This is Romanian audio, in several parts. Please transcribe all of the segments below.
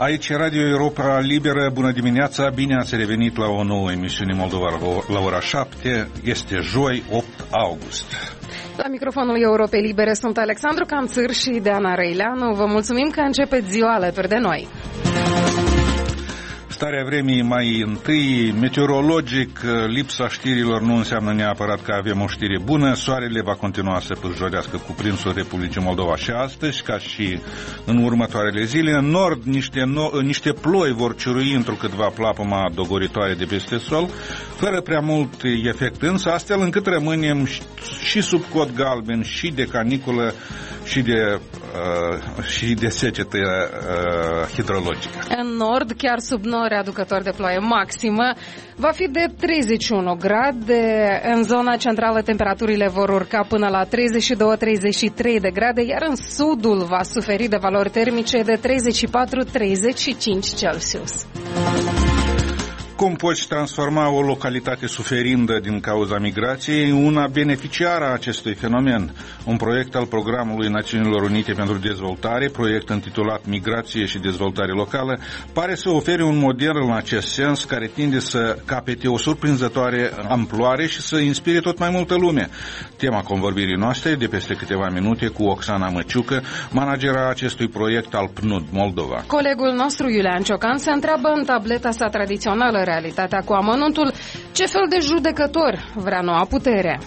Aici Radio Europa Liberă, bună dimineața, bine ați revenit la o nouă emisiune Moldova la ora 7, este joi 8 august. La microfonul Europei Libere sunt Alexandru Canțâr și Deana Răileanu. Vă mulțumim că începeți ziua alături de noi. Starea vremii mai întâi, meteorologic, lipsa știrilor nu înseamnă neapărat că avem o știre bună. Soarele va continua să pârjorească cuprinsul Republicii Moldova și astăzi, ca și în următoarele zile. În nord, niște ploi vor ciurui întrucâtva plapăma dogoritoare de peste sol, fără prea mult efect însă, astfel încât rămânem și sub cod galben, și de caniculă, și de secetă hidrologică. În nord, chiar sub nori aducător de ploaie maximă, va fi de 31 grade. În zona centrală temperaturile vor urca până la 32-33 de grade, iar în sudul va suferi de valori termice de 34-35 Celsius. Cum poți transforma o localitate suferindă din cauza migrației în una beneficiară a acestui fenomen? Un proiect al Programului Națiunilor Unite pentru Dezvoltare, proiect intitulat Migrație și Dezvoltare Locală, pare să ofere un model în acest sens care tinde să capete o surprinzătoare amploare și să inspire tot mai multă lume. Tema convorbirii noastre de peste câteva minute cu Oxana Măciucă, managera acestui proiect al PNUD Moldova. Colegul nostru Iulian Ciocan se întreabă în tableta sa tradițională Realitatea cu amănuntul, ce fel de judecător vrea noua putere.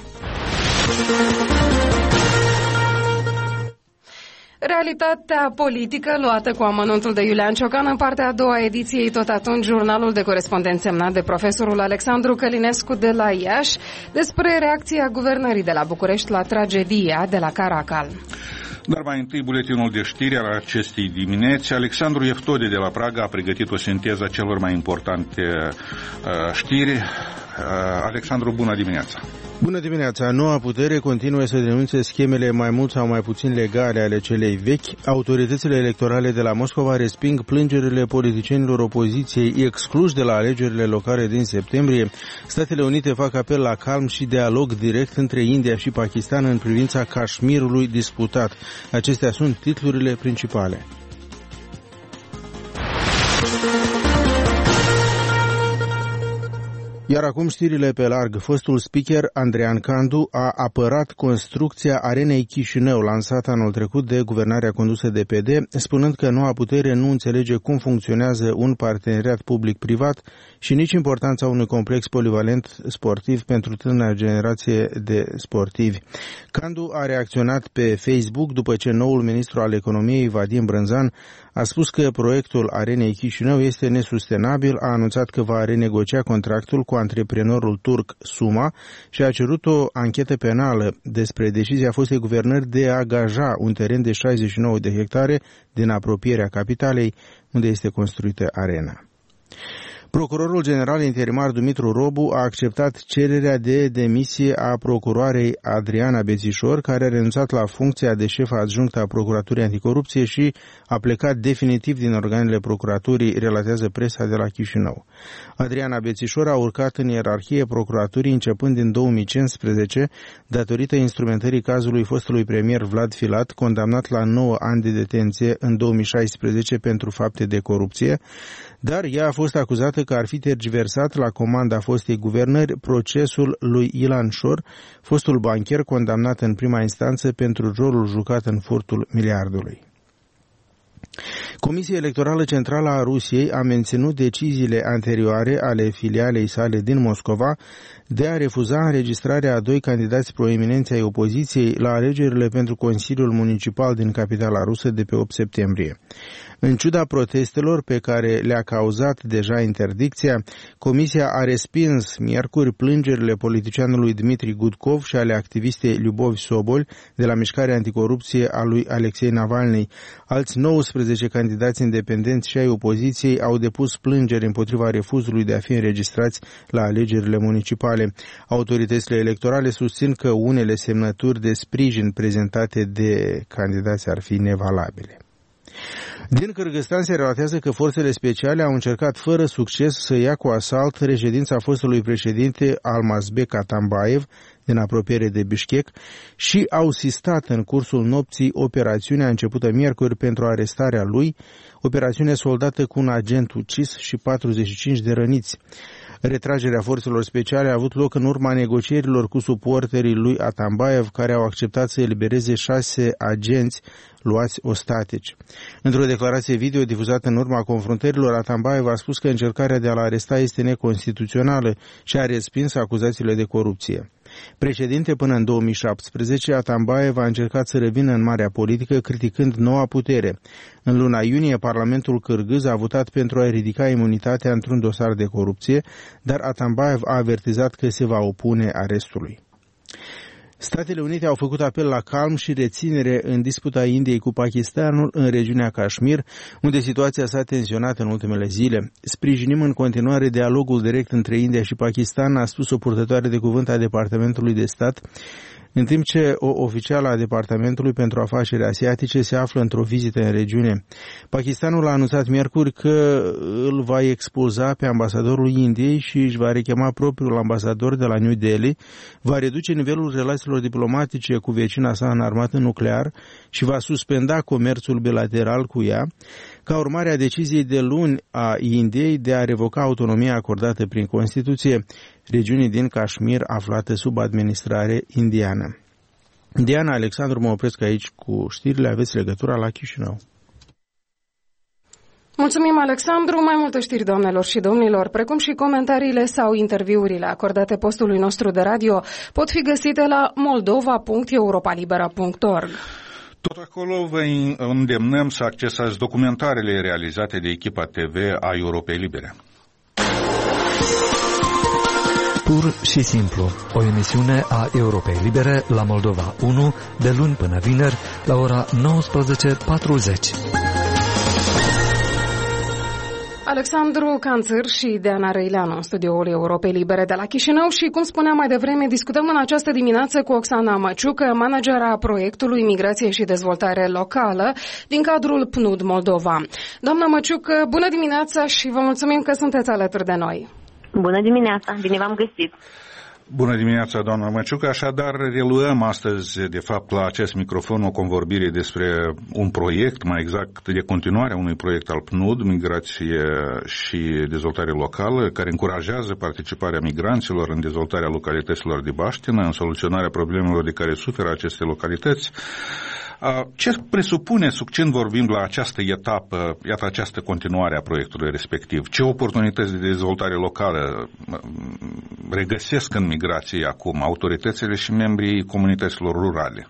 Realitatea politică luată cu amănuntul de Iulian Ciocan în partea a doua ediției, tot atunci jurnalul de corespondent semnat de profesorul Alexandru Călinescu de la Iași despre reacția guvernării de la București la tragedia de la Caracal. Dar mai întâi buletinul de știri al acestei dimineți. Alexandru Eftode de la Praga a pregătit o sinteză a celor mai importante știri. Alexandru, bună dimineața! Bună dimineața! Noua putere continuă să denunțe schemele mai mult sau mai puțin legale ale celei vechi. Autoritățile electorale de la Moscova resping plângerile politicienilor opoziției excluși de la alegerile locale din septembrie. Statele Unite fac apel la calm și dialog direct între India și Pakistan în privința Cașmirului disputat. Acestea sunt titlurile principale. Iar acum știrile pe larg. Fostul speaker Andrean Candu a apărat construcția Arenei Chișinău, lansată anul trecut de guvernarea condusă de PD, spunând că noua putere nu înțelege cum funcționează un parteneriat public-privat și nici importanța unui complex polivalent sportiv pentru tânăra generație de sportivi. Candu a reacționat pe Facebook după ce noul ministru al economiei, Vadim Brânzan, a spus că proiectul Arenei Chișinău este nesustenabil, a anunțat că va renegocia contractul cu antreprenorul turc Suma și a cerut o anchetă penală despre decizia fostei guvernări de a agaja un teren de 69 de hectare din apropierea capitalei, unde este construită arena. Procurorul general interimar Dumitru Robu a acceptat cererea de demisie a procuroarei Adriana Bețișor, care a renunțat la funcția de șef adjunct a Procuraturii Anticorupție și a plecat definitiv din organele procuraturii, relatează presa de la Chișinău. Adriana Bețișor a urcat în ierarhie procuraturii începând din 2015, datorită instrumentării cazului fostului premier Vlad Filat, condamnat la 9 ani de detenție în 2016 pentru fapte de corupție, dar ea a fost acuzată că ar fi tergiversat la comanda fostei guvernări procesul lui Ilan Șor, fostul bancher condamnat în prima instanță pentru rolul jucat în furtul miliardului. Comisia Electorală Centrală a Rusiei a menținut deciziile anterioare ale filialei sale din Moscova de a refuza înregistrarea a 2 candidați proeminenți ai opoziției la alegerile pentru Consiliul Municipal din capitala rusă de pe 8 septembrie. În ciuda protestelor pe care le-a cauzat deja interdicția, Comisia a respins miercuri plângerile politicianului Dmitri Gudkov și ale activistei Lyubov Sobol de la mișcarea anticorupție a lui Alexei Navalny. Alți 19 candidați independenți și ai opoziției au depus plângeri împotriva refuzului de a fi înregistrați la alegerile municipale. Autoritățile electorale susțin că unele semnături de sprijin prezentate de candidați ar fi nevalabile. Din Kârgâzstan se relatează că forțele speciale au încercat fără succes să ia cu asalt reședința fostului președinte Almazbek Atambayev din apropiere de Bishkek și au sistat în cursul nopții operațiunea începută miercuri pentru arestarea lui, operațiune soldată cu un agent ucis și 45 de răniți. Retragerea forțelor speciale a avut loc în urma negocierilor cu suporterii lui Atambayev, care au acceptat să elibereze 6 agenți luați ostatici. Într-o declarație video difuzată în urma confruntărilor, Atambayev a spus că încercarea de a-l aresta este neconstituțională și a respins acuzațiile de corupție. Președinte până în 2017, Atambayev a încercat să revină în marea politică, criticând noua putere. În luna iunie, Parlamentul cârgâz a votat pentru a ridica imunitatea într-un dosar de corupție, dar Atambayev a avertizat că se va opune arestului. Statele Unite au făcut apel la calm și reținere în disputa Indiei cu Pakistanul în regiunea Kashmir, unde situația s-a tensionat în ultimele zile. Sprijinim în continuare dialogul direct între India și Pakistan, a spus o purtătoare de cuvânt a Departamentului de Stat, în timp ce o oficială a Departamentului pentru Afaceri Asiatice se află într-o vizită în regiune. Pakistanul a anunțat miercuri că îl va expoza pe ambasadorul Indiei și își va rechema propriul ambasador de la New Delhi, va reduce nivelul relațiilor diplomatice cu vecina sa înarmată nuclear și va suspenda comerțul bilateral cu ea, ca urmare a deciziei de luni a Indiei de a revoca autonomia acordată prin Constituție regiunii din Kashmir aflate sub administrare indiană. Diana Alexandru, mă opresc aici cu știrile, aveți legătura la Chișinău. Mulțumim, Alexandru. Mai multe știri, doamnelor și domnilor, precum și comentariile sau interviurile acordate postului nostru de radio, pot fi găsite la moldova.europalibera.org. Tot acolo vă îndemnăm să accesați documentarele realizate de echipa TV a Europei Libere. Pur și simplu, o emisiune a Europei Libere la Moldova 1, de luni până vineri, la ora 19:40. Alexandru Canțăr și Deana Răileanu în studioul Europei Libere de la Chișinău și, cum spuneam mai devreme, discutăm în această dimineață cu Oxana Măciucă, managera proiectului Migrație și Dezvoltare Locală din cadrul PNUD Moldova. Doamna Măciucă, bună dimineața și vă mulțumim că sunteți alături de noi. Bună dimineața, bine v-am găsit. Bună dimineața, doamna Măciucă. Așadar, reluăm astăzi, de fapt, la acest microfon o convorbire despre un proiect, mai exact de continuare a unui proiect al PNUD, Migrație și Dezvoltare Locală, care încurajează participarea migranților în dezvoltarea localităților de baștină, în soluționarea problemelor de care suferă aceste localități. Ce presupune, succint vorbind, la această etapă, iată, această continuare a proiectului respectiv? Ce oportunități de dezvoltare locală regăsesc în migrație acum autoritățile și membrii comunităților rurale?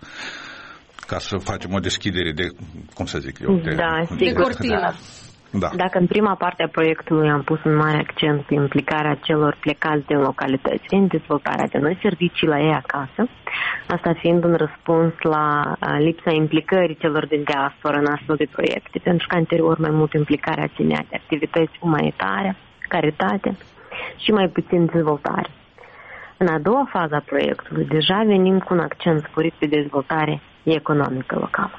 Ca să facem o deschidere de, cum să zic eu, de cortină. Da. Dacă în prima parte a proiectului am pus un mare accent pe implicarea celor plecați din localități în dezvoltarea de noi servicii la ei acasă, asta fiind un răspuns la lipsa implicării celor din diaspora în astfel de proiecte, pentru că anterior mai mult implicarea ținea de activități umanitare, caritate și mai puțin dezvoltare. În a doua fază a proiectului deja venim cu un accent sporit pe dezvoltare economică locală.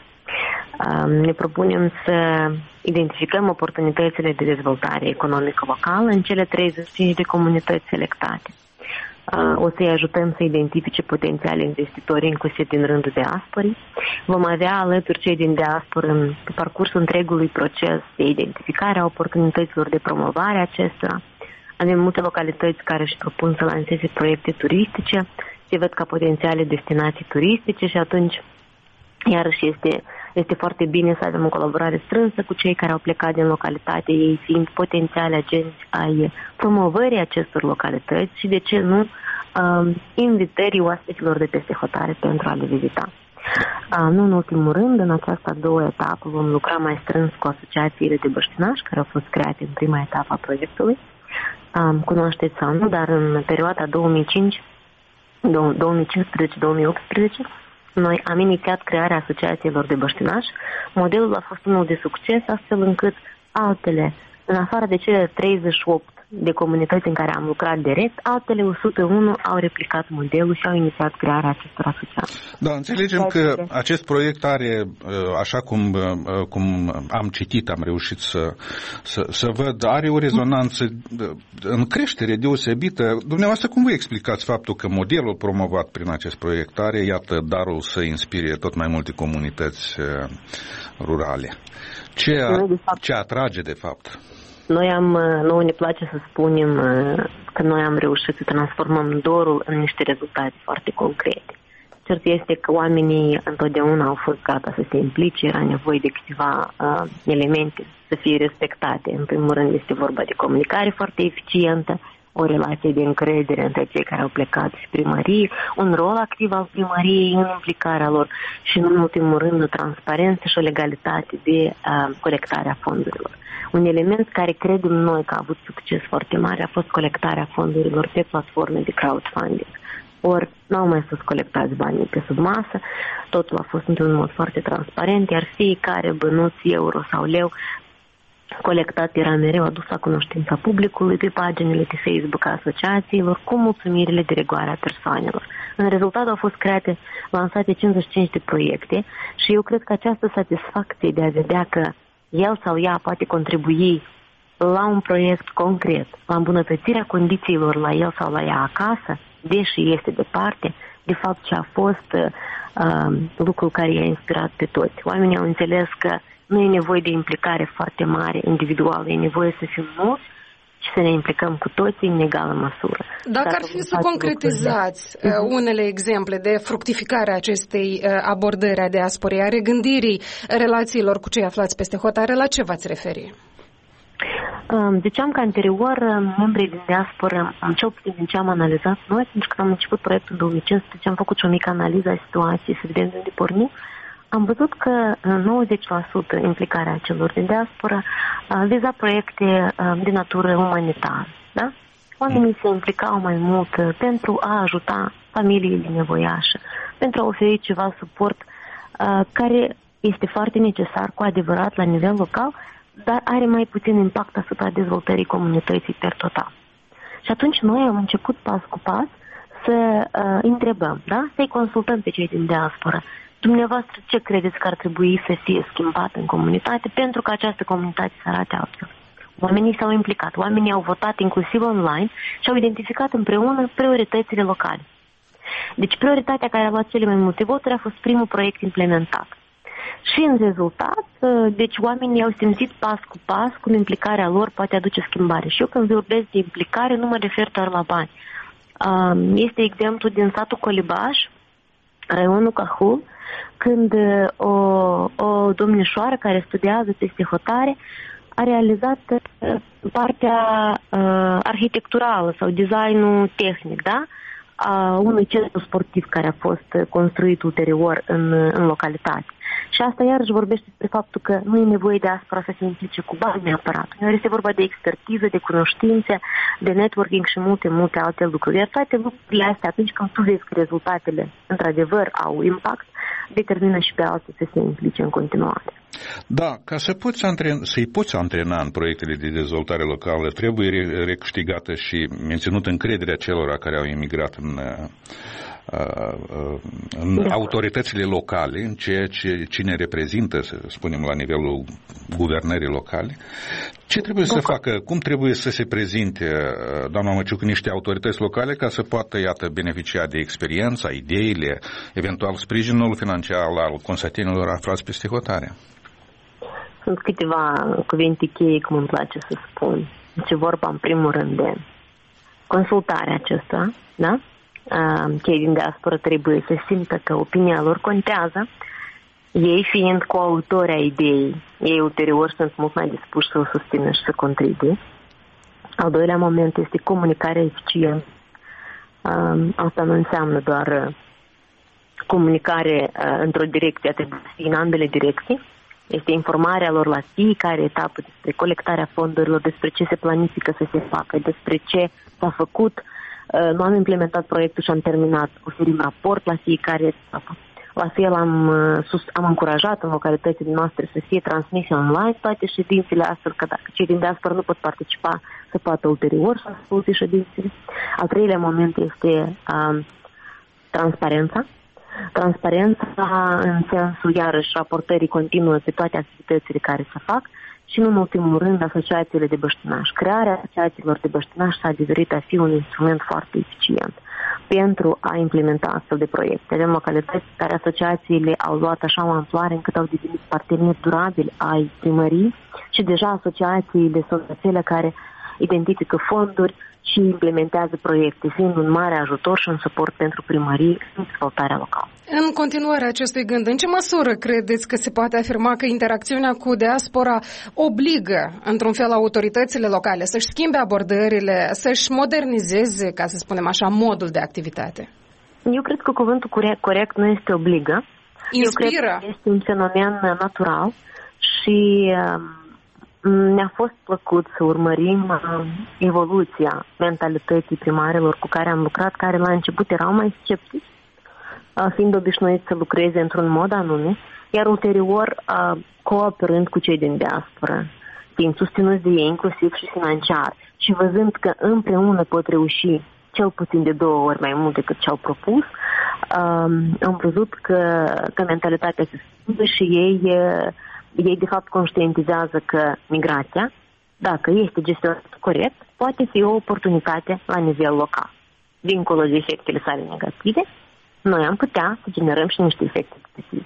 Ne propunem să identificăm oportunitățile de dezvoltare economică locală în cele 35 de comunități selectate. O să-i ajutăm să identifice potențiale investitori, inclusiv din rândul diasporii. Vom avea alături cei din diasporă pe parcursul întregului proces de identificare a oportunităților, de promovare a acestora. Avem multe localități care își propun să lanseze proiecte turistice, se văd ca potențiale destinații turistice și atunci iarăși este foarte bine să avem o colaborare strânsă cu cei care au plecat din localitate, ei fiind potențiali agenți ai promovării acestor localități și, de ce nu, invitării oaspeților de peste hotare pentru a le vizita. Nu în ultimul rând, în această a doua etapă vom lucra mai strâns cu asociațiile de băștinași care au fost create în prima etapă a proiectului. Cunoașteți sau nu, dar în perioada 2015-2018 noi am inițiat crearea asociațiilor de băștinași. Modelul a fost unul de succes, astfel încât altele, în afară de cele 38 de comunități în care am lucrat direct, altele 101 au replicat modelul și au inițiat crearea acestor asociații. Da, înțelegem că acest proiect are, așa cum am citit, am reușit să văd, are o rezonanță în creștere deosebită. Dumneavoastră, cum vă explicați faptul că modelul promovat prin acest proiect are, iată, darul să inspire tot mai multe comunități rurale? Ce atrage, de fapt? Noi ne place să spunem că noi am reușit să transformăm dorul în niște rezultate foarte concrete. Cert este că oamenii întotdeauna au fost gata să se implice, era nevoie de câteva elemente să fie respectate. În primul rând este vorba de comunicare foarte eficientă, o relație de încredere între cei care au plecat și primărie, un rol activ al primăriei în implicarea lor și, în ultimul rând, o transparență și o legalitate de colectare a fondurilor. Un element care credem noi că a avut succes foarte mare a fost colectarea fondurilor pe platforme de crowdfunding. Ori n-au mai fost colectați banii pe sub masă, totul a fost într-un mod foarte transparent, iar fiecare bănuț, euro sau leu colectat era mereu adus la cunoștința publicului pe paginile de Facebook a asociațiilor cu mulțumirile de rigoare a persoanelor. În rezultat au fost lansate 55 de proiecte și eu cred că această satisfacție de a vedea că el sau ea poate contribui la un proiect concret, la îmbunătățirea condițiilor la el sau la ea acasă, deși este departe, de fapt ce a fost lucrul care i-a inspirat pe toți. Oamenii au înțeles că nu e nevoie de implicare foarte mare individuală, e nevoie să fim mulți și să ne implicăm cu toții în egală măsură. Dacă ar fi să concretizați unele exemple de fructificare a acestei abordări a diasporei, a regândirii relațiilor cu cei aflați peste hotare, la ce v-ați referi? Ziceam că anterior membrii din diasporă, cel puțin din ce am analizat noi, pentru că am început proiectul în 2015, am făcut și o mică analiză a situației să vedem de unde pornim. Am văzut că 90% implicarea celor din diasporă viza proiecte de natură umanitară. Da? Oamenii se implicau mai mult pentru a ajuta familiile nevoiașe, pentru a oferi ceva suport care este foarte necesar cu adevărat la nivel local, dar are mai puțin impact asupra dezvoltării comunității per total. Și atunci noi am început pas cu pas să întrebăm, da? Să-i consultăm pe cei din diasporă. Dumneavoastră, ce credeți că ar trebui să fie schimbat în comunitate pentru că această comunitate să arate altfel? Oamenii s-au implicat, oamenii au votat inclusiv online și au identificat împreună prioritățile locale. Deci prioritatea care a luat cele mai multe voturi a fost primul proiect implementat. Și în rezultat, deci oamenii au simțit pas cu pas cum implicarea lor poate aduce schimbare. Și eu când vorbesc de implicare nu mă refer doar la bani. Este exemplu din satul Colibaș, raionul Cahul, când o domnișoară care studiază peste hotare a realizat partea arhitecturală sau designul tehnic, da? A unui centru sportiv care a fost construit ulterior în localitate. Și asta iarăși vorbește despre faptul că nu e nevoie de diaspora să se implice cu bani neapărat. Este vorba de expertiză, de cunoștințe, de networking și multe alte lucruri. Iar toate lucrurile astea, atunci când tu vezi că rezultatele într-adevăr au impact, determină și pe alții să se implice în continuare. Da, ca să-i poți antrena în proiectele de dezvoltare locală, trebuie recâștigată și menținută încrederea celor care au emigrat în autoritățile locale, în ceea ce cine reprezintă, să spunem, la nivelul guvernării locale. Ce trebuie să facă, cum trebuie să se prezinte, doamna Măciuc, niște autorități locale ca să poată, iată, beneficia de experiența, ideile, eventual sprijinul financiar al consătenilor aflați peste hotare? Sunt câteva cuvinte cheie, cum îmi place să spun. Deci vorba, în primul rând, de consultarea aceasta, da? Cei din diaspora trebuie să simtă că opinia lor contează, ei fiind coautori ai ideii, ei ulterior sunt mult mai dispuși să o susțină și să contribuie. Al doilea moment este comunicarea eficientă. Asta nu înseamnă doar comunicare într-o direcție, trebuie să fie în ambele direcții. Este informarea lor la fiecare etapă despre colectarea fondurilor, despre ce se planifică să se facă, despre ce s-a făcut. Nu am implementat proiectul și am terminat. Oferim raport la fiecare etapă. La fel am încurajat în localitățile noastre să fie transmise online toate ședințele, astfel că dacă cei din diaspora nu pot participa, să poată ulterior să asculte ședințele. Al treilea moment este transparența. Transparența în sensul, iarăși, raportării continue pe toate activitățile care se fac și, nu în ultimul rând, asociațiile de băștinaș. Crearea asociațiilor de băștinaș s-a dovedit a fi un instrument foarte eficient pentru a implementa astfel de proiecte. Avem localități care asociațiile au luat așa o amploare încât au devenit parteneri durabili ai primării și deja asociațiile sunt cele care identifică fonduri și implementează proiecte, fiind un mare ajutor și un suport pentru primării în dezvoltarea locală. În continuarea acestui gând, în ce măsură credeți că se poate afirma că interacțiunea cu diaspora obligă, într-un fel, autoritățile locale să-și schimbe abordările, să-și modernizeze, ca să spunem așa, modul de activitate? Eu cred că cuvântul corect nu este obligă. Inspiră. Eu cred că este un fenomen natural și ne-a fost plăcut să urmărim evoluția mentalității primarilor cu care am lucrat, care la început erau mai sceptici, fiind obișnuiți să lucreze într-un mod anume, iar ulterior cooperând cu cei din diaspora, fiind susținuți de ei, inclusiv și financiar, și văzând că împreună pot reuși cel puțin de 2 ori mai mult decât ce-au propus, am văzut că mentalitatea se schimbă și ei de fapt conștientizează că migrația, dacă este gestionată corect, poate fi o oportunitate la nivel local. Dincolo de efectele sale negative, noi am putea să generăm și niște efecte pozitive.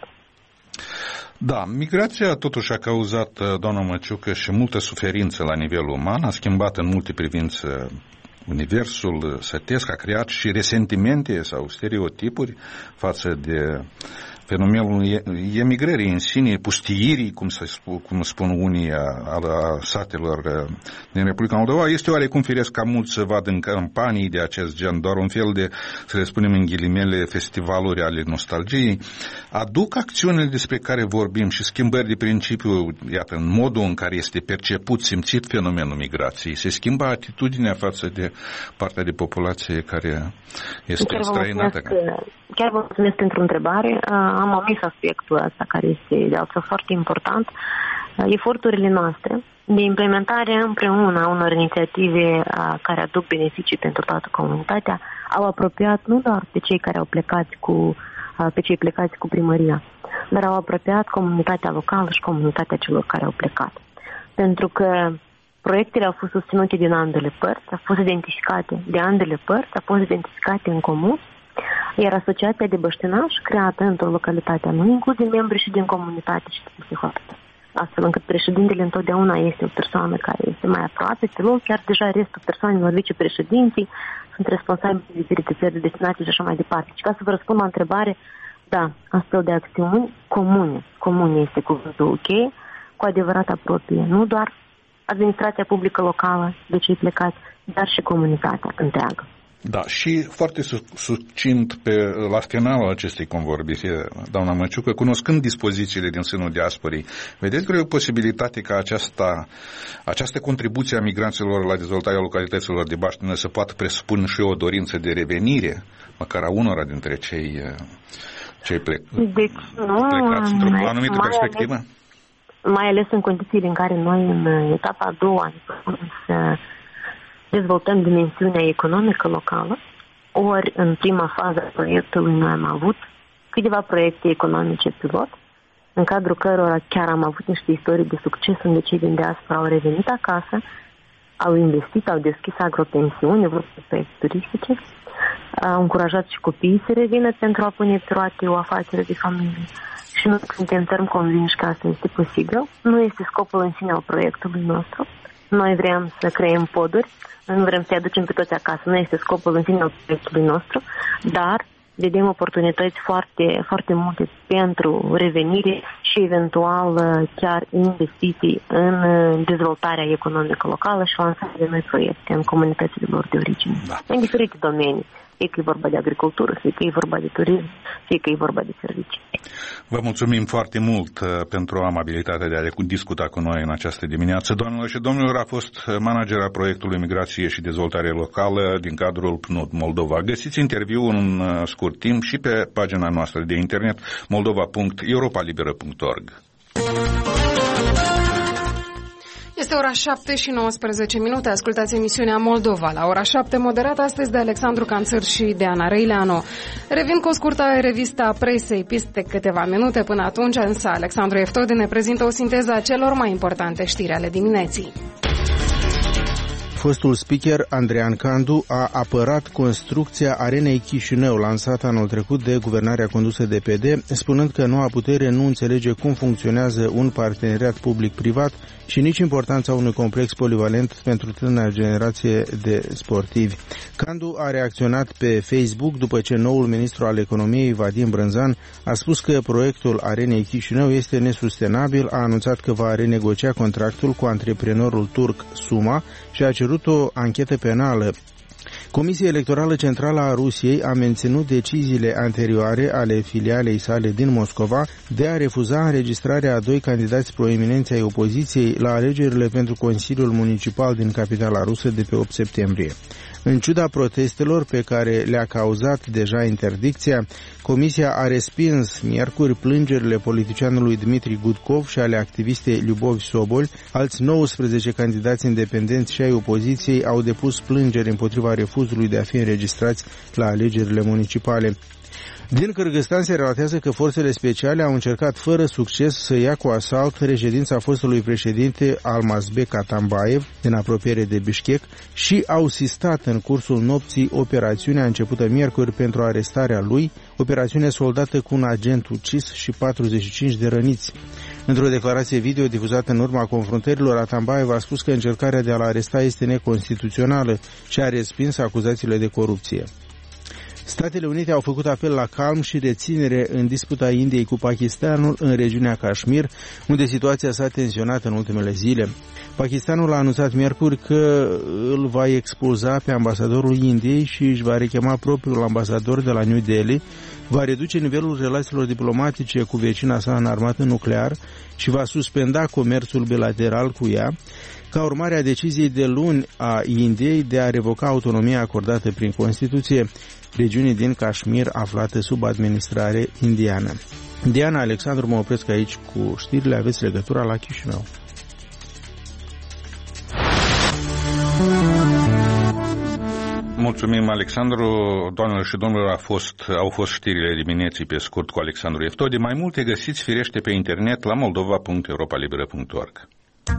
Da, migrația totuși a cauzat, doamna Măciucă, și multă suferință la nivel uman, a schimbat în multe privințe universul sătesc, a creat și resentimente sau stereotipuri față de fenomenul emigrării în sine, pustiirii, cum spun unii, a satelor din Republica Moldova. Este oarecum firesc ca mulți să vadă în campanii de acest gen, doar un fel de, să le spunem în ghilimele, festivaluri ale nostalgiei. Aduc acțiunile despre care vorbim și schimbări de principiu, iată, în modul în care este perceput, simțit fenomenul migrației. Se schimbă atitudinea față de partea de populație care este străinată. Chiar vă mulțumesc pentru întrebare. Am omis aspectul ăsta care este de altfel foarte important. Eforturile noastre de implementare împreună a unor inițiative care aduc beneficii pentru toată comunitatea au apropiat nu doar pe cei care au plecat pe cei plecați cu primăria, dar au apropiat comunitatea locală și comunitatea celor care au plecat. Pentru că proiectele au fost susținute din ambele părți, au fost identificate de ambele părți, au fost identificate în comun, iar asociația de băștinaș, creată într-o localitate anume, include membri și din comunitate și din psihoterapie. Astfel încât președintele întotdeauna este o persoană care este mai aproape pe loc, chiar deja restul persoanelor, vicepreședinții, sunt responsabili de diferite țări de destinație și așa mai departe. Și ca să vă răspund la întrebare, da, astfel de acțiuni comune este cuvântul ok, cu adevărat apropie, nu doar administrația publică locală de cei plecați, dar și comunitatea întreagă. Da, și foarte succint la finalul acestei convorbiri, doamna Măciucă, cunoscând dispozițiile din sânul diasporii, vedeți vreo posibilitate ca această contribuție a migranților la dezvoltarea localităților de baștină să poată presupune și o dorință de revenire, măcar a unora dintre cei plecați într-o anumită perspectivă? Mai ales în condițiile în care noi, în etapa a doua, să dezvoltăm dimensiunea economică locală, ori în prima fază a proiectului noi am avut câteva proiecte economice pilot, în cadrul cărora chiar am avut niște istorii de succes unde cei din diaspora au revenit acasă, au investit, au deschis agropensiuni, au vrut proiecte turistice, au încurajat și copiii să revină pentru a pune pe roate o afacere de familie. Și noi suntem ferm convinși că asta este posibil. Nu este scopul în sine al proiectului nostru. Noi vrem să creăm poduri, nu vrem să-i aducem pe toți acasă. Nu este scopul în sine al proiectului nostru, dar vedem oportunități foarte, foarte multe pentru revenire și eventual chiar investiții în dezvoltarea economică locală și lansarea de noi proiecte în comunitățile lor de origine, în diferite domenii. fie că e vorba de agricultură, fie că e vorba de turism, fie că e vorba de servicii. Vă mulțumim foarte mult pentru amabilitatea de a discuta cu noi în această dimineață. Doamnelor și domnilor, a fost managera proiectului Migrație și Dezvoltare Locală din cadrul PNUD Moldova. Găsiți interviul în scurt timp și pe pagina noastră de internet moldova.europalibera.org. Este ora 7 și 19 minute. Ascultați emisiunea Moldova la ora 7, moderată astăzi de Alexandru Canțăr și de Ana Răileanu. Revin cu o scurtă revistă a presei peste câteva minute. Până atunci, însă, Alexandru Eftodi ne prezintă o sinteză a celor mai importante știri ale dimineții. Fostul speaker Andrean Candu a apărat construcția Arenei Chișinău, lansată anul trecut de guvernarea condusă de PD, spunând că noua putere nu înțelege cum funcționează un parteneriat public-privat și nici importanța unui complex polivalent pentru tânăra generație de sportivi. Candu a reacționat pe Facebook după ce noul ministru al economiei, Vadim Brânzan, a spus că proiectul Arenei Chișinău este nesustenabil, a anunțat că va renegocia contractul cu antreprenorul turc Suma și a cerut o anchetă penală. Comisia Electorală Centrală a Rusiei a menținut deciziile anterioare ale filialei sale din Moscova de a refuza înregistrarea a 2 candidați proeminenți ai opoziției la alegerile pentru Consiliul Municipal din capitala rusă de pe 8 septembrie. În ciuda protestelor pe care le-a cauzat deja interdicția, Comisia a respins miercuri plângerile politicianului Dmitri Gudkov și ale activistei Lyubov Sobol. Alți 19 candidați independenți și ai opoziției au depus plângeri împotriva refuzului de a fi înregistrați la alegerile municipale. Din Kârgâzstan se relatează că forțele speciale au încercat fără succes să ia cu asalt reședința fostului președinte Almazbek Atambayev din apropiere de Bishkek și au sistat în cursul nopții operațiunea începută miercuri pentru arestarea lui, operațiune soldată cu un agent ucis și 45 de răniți. Într-o declarație video difuzată în urma confruntărilor, Atambayev a spus că încercarea de a-l aresta este neconstituțională și a respins acuzațiile de corupție. Statele Unite au făcut apel la calm și reținere în disputa Indiei cu Pakistanul în regiunea Kashmir, unde situația s-a tensionat în ultimele zile. Pakistanul a anunțat miercuri că îl va expulza pe ambasadorul Indiei și își va rechema propriul ambasador de la New Delhi, va reduce nivelul relațiilor diplomatice cu vecina sa înarmată nuclear și va suspenda comerțul bilateral cu ea, ca urmare a deciziei de luni a Indiei de a revoca autonomia acordată prin Constituție regiunii din Kashmir aflate sub administrare indiană. Diana, Alexandru, mă opresc aici cu știrile, aveți legătura la Chișinău. Mulțumim, Alexandru. Doamnelor și domnilor, au fost știrile dimineții pe scurt cu Alexandru Eftodi. Mai multe găsiți firește pe internet la moldova.europalibera.org.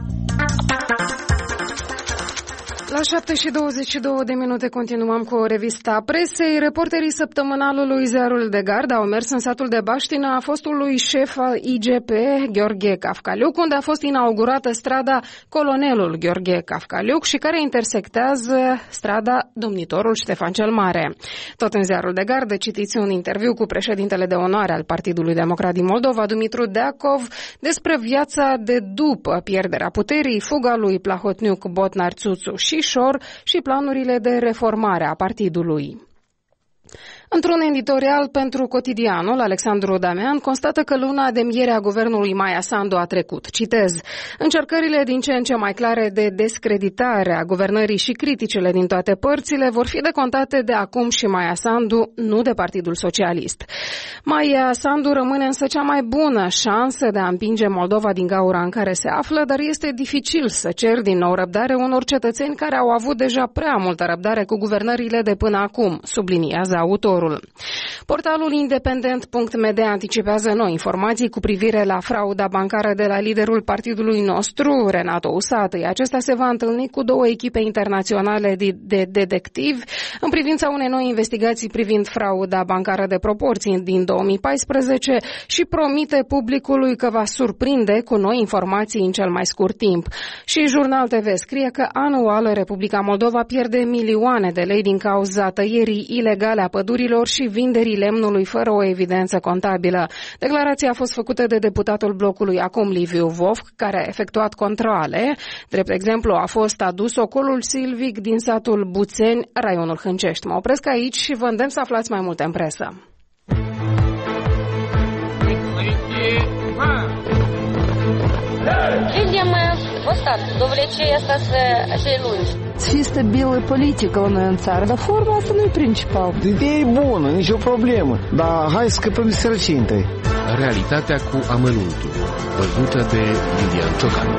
La 7 și 22 de minute continuăm cu o revista presei. Reporterii săptămânalului Ziarul de Gard au mers în satul de Baștină a fostului șef al IGP, Gheorghe Cafcaliuc, unde a fost inaugurată strada Colonelul Gheorghe Cafcaliuc și care intersectează strada Domnitorul Ștefan cel Mare. Tot în Ziarul de Gard citiți un interviu cu președintele de onoare al Partidului Democrat din Moldova, Dumitru Deacov, despre viața de după pierderea puterii, fuga lui Plahotniuc Botnar Țuțu și Șor și planurile de reformare a partidului. Într-un editorial pentru Cotidianul, Alexandru Damean constată că luna de miere a guvernului Maia Sandu a trecut. Citez: încercările din ce în ce mai clare de descreditare a guvernării și criticile din toate părțile vor fi decontate de acum și Maia Sandu, nu de Partidul Socialist. Maia Sandu rămâne însă cea mai bună șansă de a împinge Moldova din gaura în care se află, dar este dificil să cer din nou răbdare unor cetățeni care au avut deja prea multă răbdare cu guvernările de până acum, subliniază autorul. Portalul independent.md anticipează noi informații cu privire la frauda bancară de la liderul partidului nostru, Renato Usatăi. Acesta se va întâlni cu 2 echipe internaționale de detectivi în privința unei noi investigații privind frauda bancară de proporții din 2014 și promite publicului că va surprinde cu noi informații în cel mai scurt timp. Și Jurnal TV scrie că anual Republica Moldova pierde milioane de lei din cauza tăierii ilegale a pădurilor serviciilor și vinderii lemnului fără o evidență contabilă. Declarația a fost făcută de deputatul blocului acum Liviu Vovc, care a efectuat controale. Drept exemplu, a fost adus ocolul silvic din satul Buțeni, raionul Hâncești. Mă opresc aici și vă îndemn să aflați mai multe în presă. Видим вот так, до влечения остаться assez lungi. Чисто белая политика în țară, dar forma asta nu e principal. Ideea e bună, nicio problemă, dar hai să scăpăm de sărăcie întâi. Realitatea cu amănuntul, văzută de Lilian Ciocan.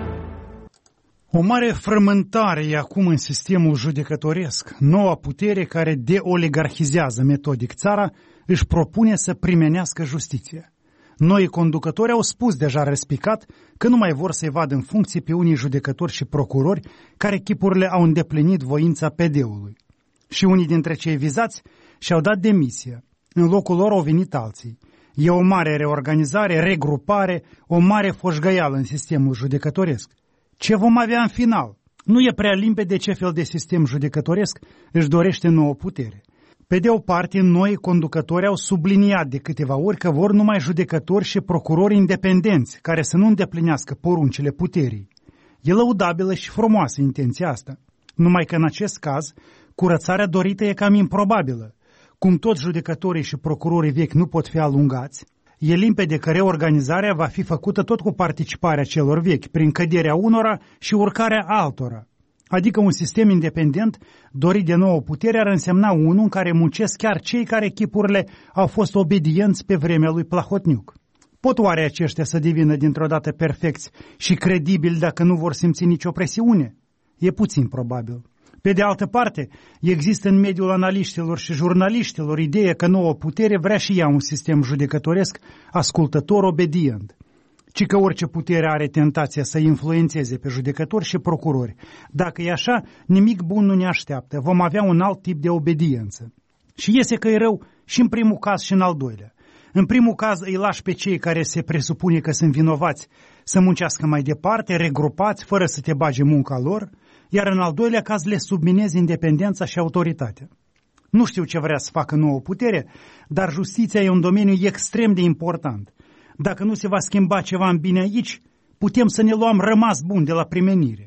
O mare frământare e acum în sistemul judecătoresc. Noua putere care deoligarhizează metodic țara își propune să primenească justiția. Noi conducători au spus deja răspicat că nu mai vor să-i vadă în funcție pe unii judecători și procurori care chipurile au îndeplinit voința PD-ului. Și unii dintre cei vizați și-au dat demisia. În locul lor au venit alții. E o mare reorganizare, regrupare, o mare foșgăială în sistemul judecătoresc. Ce vom avea în final? Nu e prea limpede ce fel de sistem judecătoresc își dorește nouă putere. Pe de o parte, noi conducători au subliniat de câteva ori că vor numai judecători și procurori independenți, care să nu îndeplinească poruncile puterii. E lăudabilă și frumoasă intenția asta, numai că în acest caz, curățarea dorită e cam improbabilă. Cum toți judecătorii și procurorii vechi nu pot fi alungați, e limpede că reorganizarea va fi făcută tot cu participarea celor vechi, prin căderea unora și urcarea altora. Adică un sistem independent, dorit de nouă putere, ar însemna unul în care muncesc chiar cei care chipurile au fost obedienți pe vremea lui Plahotniuc. Pot oare aceștia să devină dintr-o dată perfecți și credibili dacă nu vor simți nicio presiune? E puțin probabil. Pe de altă parte, există în mediul analiștilor și jurnaliștilor ideea că nouă putere vrea și ea un sistem judecătoresc ascultător, obedient. Ci că orice putere are tentația să influențeze pe judecători și procurori. Dacă e așa, nimic bun nu ne așteaptă, vom avea un alt tip de obediență. Și iese că e rău și în primul caz și în al doilea. În primul caz îi lași pe cei care se presupune că sunt vinovați să muncească mai departe, regrupați, fără să te bage munca lor, iar în al doilea caz le subminezi independența și autoritatea. Nu știu ce vrea să facă nouă putere, dar justiția e un domeniu extrem de important. Dacă nu se va schimba ceva în bine aici, putem să ne luăm rămas bun de la primenire.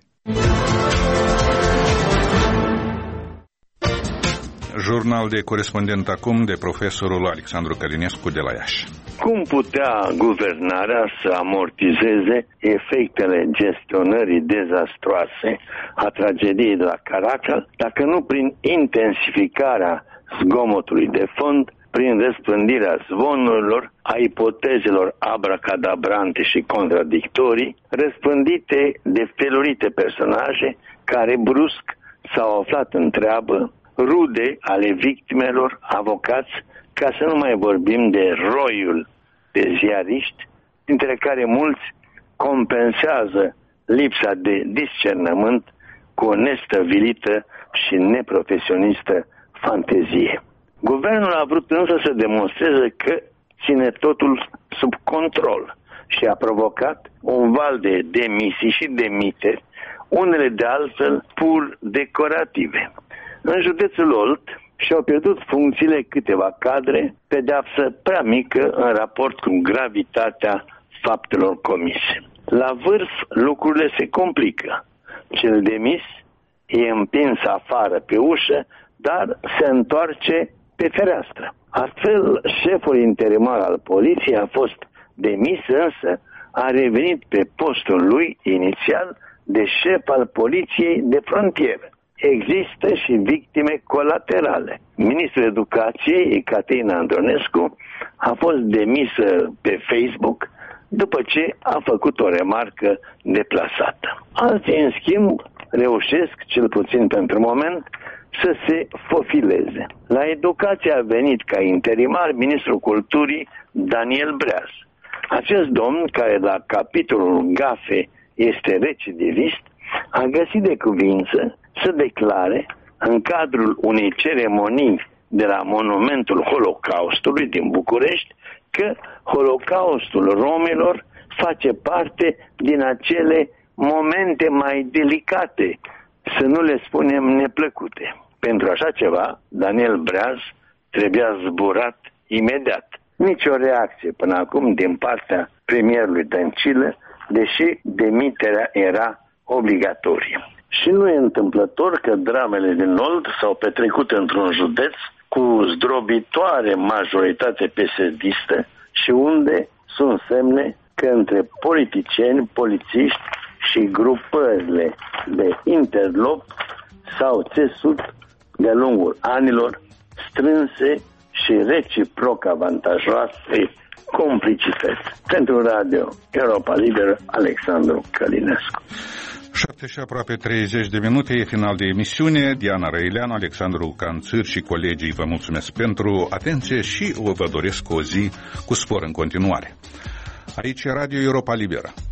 Jurnal de corespondent acum de profesorul Alexandru Călinescu de la Iași. Cum putea guvernarea să amortizeze efectele gestionării dezastroase a tragediei de la Caracal, dacă nu prin intensificarea zgomotului de fond, prin răspândirea zvonurilor, a ipotezelor abracadabrante și contradictorii, răspândite de felurite personaje care brusc s-au aflat în treabă, rude ale victimelor, avocați, ca să nu mai vorbim de roiul de ziariști, dintre care mulți compensează lipsa de discernământ cu o nestăvilită și neprofesionistă fantezie. Guvernul a vrut însă să demonstreze că ține totul sub control și a provocat un val de demisii și demiteri, unele de altfel pur decorative. În județul Olt și-au pierdut funcțiile câteva cadre, pedeapsă prea mică în raport cu gravitatea faptelor comise. La vârf lucrurile se complică. Cel demis e împins afară pe ușă, dar se întoarce pe fereastră. Astfel, șeful interimar al poliției a fost demis, însă a revenit pe postul lui inițial de șef al poliției de frontieră. Există și victime colaterale. Ministrul Educației, Ecaterina Andronescu, a fost demisă pe Facebook după ce a făcut o remarcă deplasată. Alții, în schimb, reușesc, cel puțin pentru moment, să se fofileze. La educație a venit ca interimar ministrul culturii Daniel Breaz. Acest domn, care la capitolul gafe este recidivist, a găsit de cuvință să declare în cadrul unei ceremonii de la monumentul Holocaustului din București că Holocaustul romilor face parte din acele momente mai delicate, să nu le spunem neplăcute. Pentru așa ceva, Daniel Breaz trebuia zburat imediat. Nici o reacție până acum din partea premierului Dăncilă, deși demiterea era obligatorie. Și nu e întâmplător că dramele din Olt s-au petrecut într-un județ cu zdrobitoare majoritate PSD-istă și unde sunt semne că între politicieni, polițiști și grupările de interlop s-au țesut de-a lungul anilor strânse și reciproc avantajoase complicități. Pentru Radio Europa Liberă, Alexandru Călinescu. 7 și aproape 30 de minute, e final de emisiune. Diana Răileanu, Alexandru Canțâr și colegii vă mulțumesc pentru atenție și vă doresc o zi cu spor în continuare. Aici e Radio Europa Liberă.